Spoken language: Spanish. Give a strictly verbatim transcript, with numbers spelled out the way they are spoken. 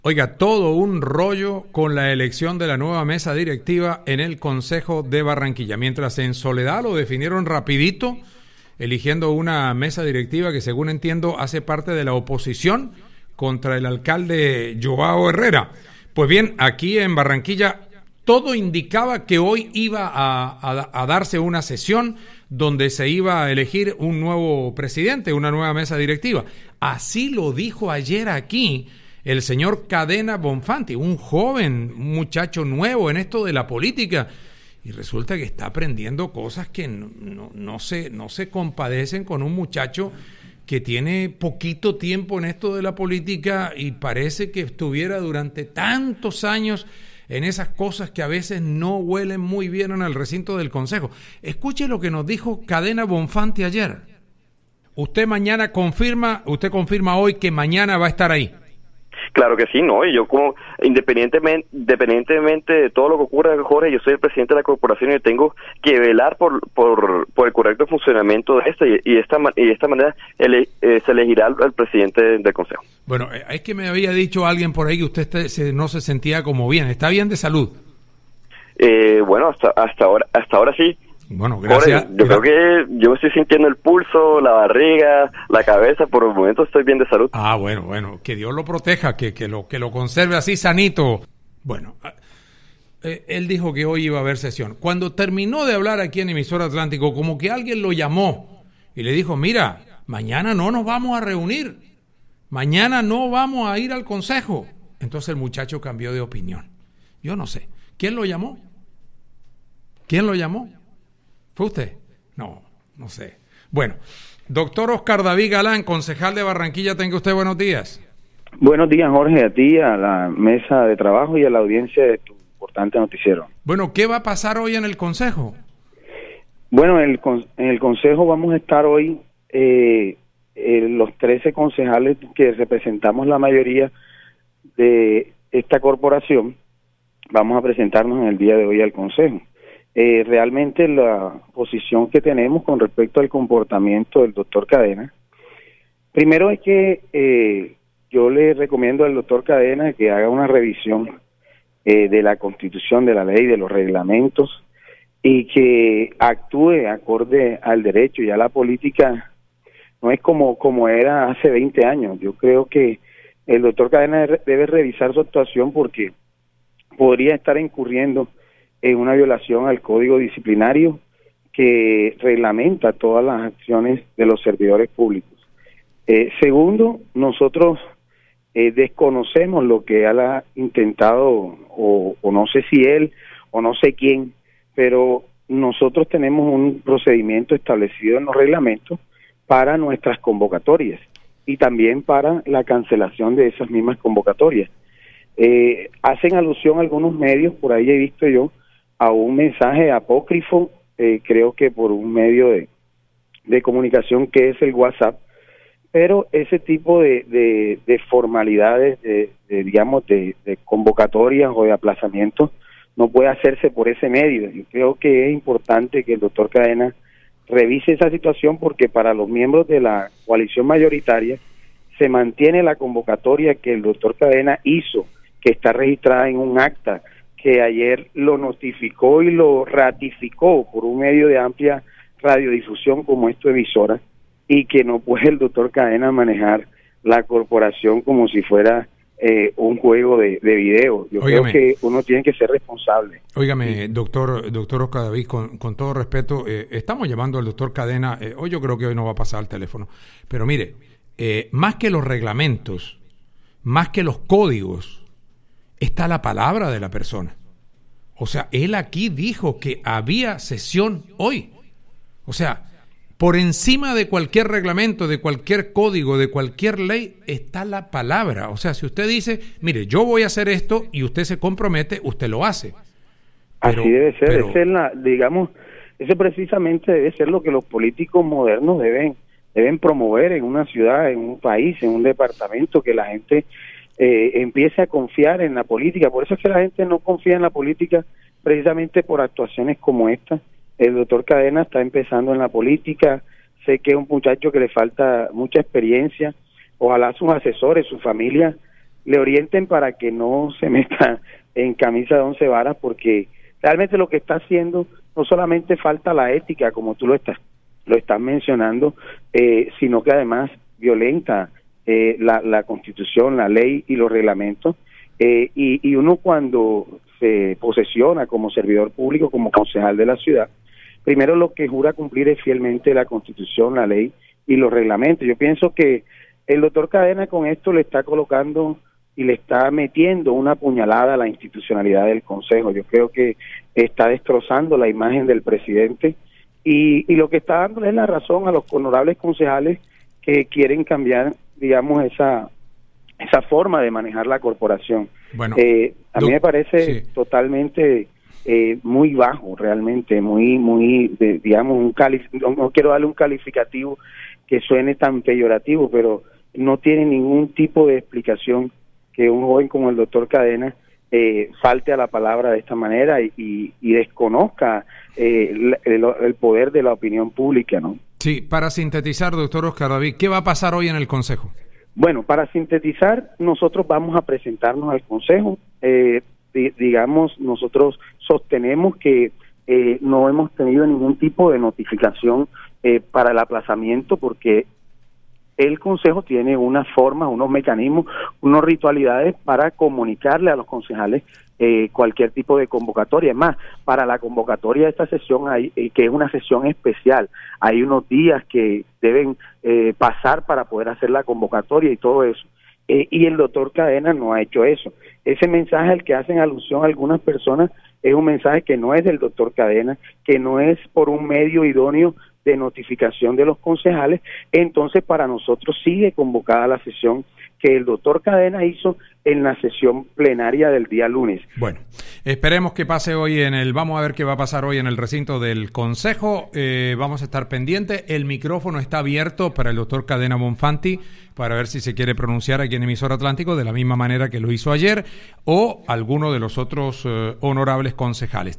Oiga, todo un rollo con la elección de la nueva mesa directiva en el Consejo de Barranquilla. Mientras en Soledad lo definieron rapidito, eligiendo una mesa directiva que, según entiendo, hace parte de la oposición contra el alcalde Joao Herrera. Pues bien, aquí en Barranquilla todo indicaba que hoy iba a, a, a darse una sesión donde se iba a elegir un nuevo presidente, una nueva mesa directiva. Así lo dijo ayer aquí el señor Cadena Bonfanti, un joven, un muchacho nuevo en esto de la política, y resulta que está aprendiendo cosas que no, no, no, se, no se compadecen con un muchacho que tiene poquito tiempo en esto de la política y parece que estuviera durante tantos años en esas cosas que a veces no huelen muy bien en el recinto del Consejo. Escuche lo que nos dijo Cadena Bonfanti ayer. Usted mañana confirma, usted confirma hoy que mañana va a estar ahí. Claro que sí, no, y yo como independientemente independientemente de todo lo que ocurra, Jorge, yo soy el presidente de la corporación y tengo que velar por por, por el correcto funcionamiento de esta y, y esta y de esta manera ele, eh, se elegirá al, al presidente del Consejo. Bueno, es que me había dicho alguien por ahí que usted este, se, no se sentía como bien, ¿está bien de salud? Eh, bueno, hasta hasta ahora hasta ahora sí. Bueno, gracias. Jorge, yo creo que yo estoy sintiendo el pulso, la barriga, la cabeza, por el momento estoy bien de salud. Ah, bueno, bueno, que Dios lo proteja, que, que, lo, que lo conserve así sanito. Bueno, eh, él dijo que hoy iba a haber sesión. Cuando terminó de hablar aquí en Emisora Atlántico, como que alguien lo llamó y le dijo, mira, mañana no nos vamos a reunir, mañana no vamos a ir al consejo. Entonces el muchacho cambió de opinión. Yo no sé. ¿Quién lo llamó? ¿Quién lo llamó? ¿Fue usted? No, no sé. Bueno, doctor Oscar David Galán, concejal de Barranquilla, tenga usted buenos días. Buenos días, Jorge, a ti, a la mesa de trabajo y a la audiencia de tu importante noticiero. Bueno, ¿qué va a pasar hoy en el Consejo? Bueno, en el, en el Consejo vamos a estar hoy eh, eh, los trece concejales que representamos la mayoría de esta corporación. Vamos a presentarnos en el día de hoy al Consejo. Eh, realmente la posición que tenemos con respecto al comportamiento del doctor Cadena, primero es que eh, yo le recomiendo al doctor Cadena que haga una revisión eh, de la Constitución, de la ley, de los reglamentos y que actúe acorde al derecho. Ya la política no es como, como era hace veinte años. Yo creo que el doctor Cadena debe revisar su actuación porque podría estar incurriendo en una violación al Código Disciplinario que reglamenta todas las acciones de los servidores públicos. Eh, segundo, nosotros eh, desconocemos lo que él ha intentado, o, o no sé si él, o no sé quién, pero nosotros tenemos un procedimiento establecido en los reglamentos para nuestras convocatorias y también para la cancelación de esas mismas convocatorias. Eh, hacen alusión a algunos medios, por ahí he visto yo, a un mensaje apócrifo, eh, creo que por un medio de, de comunicación que es el WhatsApp, pero ese tipo de, de, de formalidades, de, de digamos, de, de convocatorias o de aplazamientos, no puede hacerse por ese medio. Yo creo que es importante que el doctor Cadena revise esa situación porque para los miembros de la coalición mayoritaria se mantiene la convocatoria que el doctor Cadena hizo, que está registrada en un acta, que ayer lo notificó y lo ratificó por un medio de amplia radiodifusión como es tu emisora, y que no puede el doctor Cadena manejar la corporación como si fuera eh, un juego de, de video. Yo Óigame. creo que uno tiene que ser responsable. Óigame, doctor doctor Oscar David, con, con todo respeto, eh, estamos llamando al doctor Cadena, eh, hoy yo creo que hoy no va a pasar al teléfono, pero mire, eh, más que los reglamentos, más que los códigos, está la palabra de la persona. O sea, él aquí dijo que había sesión hoy. O sea, por encima de cualquier reglamento, de cualquier código, de cualquier ley, está la palabra. O sea, si usted dice, mire, yo voy a hacer esto y usted se compromete, usted lo hace. Pero, Así debe ser, pero... debe ser la, digamos, eso precisamente debe ser lo que los políticos modernos deben, deben promover en una ciudad, en un país, en un departamento, que la gente Eh, empiece a confiar en la política. Por eso es que la gente no confía en la política, precisamente por actuaciones como esta. El doctor Cadena está empezando en la política, sé que es un muchacho que le falta mucha experiencia, ojalá sus asesores, su familia le orienten para que no se meta en camisa de once varas, porque realmente lo que está haciendo no solamente falta la ética, como tú lo estás, lo estás mencionando, eh, sino que además violenta eh, la, la Constitución, la ley y los reglamentos, eh, y, y uno cuando se posesiona como servidor público, como concejal de la ciudad, primero lo que jura cumplir es fielmente la Constitución, la ley y los reglamentos. Yo pienso que el doctor Cadena con esto le está colocando y le está metiendo una puñalada a la institucionalidad del Consejo. Yo creo que está destrozando la imagen del presidente y, y lo que está dándole es la razón a los honorables concejales que quieren cambiar, digamos, esa esa forma de manejar la corporación. Bueno, eh, a mí me parece sí. totalmente eh, muy bajo, realmente, muy, muy, de, digamos, un cali no, no quiero darle un calificativo que suene tan peyorativo, pero no tiene ningún tipo de explicación que un joven como el doctor Cadena eh, falte a la palabra de esta manera y, y, y desconozca eh, el, el poder de la opinión pública, ¿no? Sí, para sintetizar, doctor Oscar David, ¿qué va a pasar hoy en el Consejo? Bueno, para sintetizar, nosotros vamos a presentarnos al Consejo. Eh, di, digamos, nosotros sostenemos que eh, no hemos tenido ningún tipo de notificación eh, para el aplazamiento, porque el Consejo tiene unas formas, unos mecanismos, unas ritualidades para comunicarle a los concejales eh, cualquier tipo de convocatoria. Es más, para la convocatoria de esta sesión, hay, eh, que es una sesión especial, hay unos días que deben eh, pasar para poder hacer la convocatoria y todo eso. Eh, y el doctor Cadena no ha hecho eso. Ese mensaje al que hacen alusión algunas personas es un mensaje que no es del doctor Cadena, que no es por un medio idóneo de notificación de los concejales. Entonces para nosotros sigue convocada la sesión que el doctor Cadena hizo en la sesión plenaria del día lunes. Bueno, esperemos que pase hoy en el, vamos a ver qué va a pasar hoy en el recinto del Consejo, eh, vamos a estar pendientes, el micrófono está abierto para el doctor Cadena Bonfanti, para ver si se quiere pronunciar aquí en Emisor Atlántico de la misma manera que lo hizo ayer, o alguno de los otros eh, honorables concejales.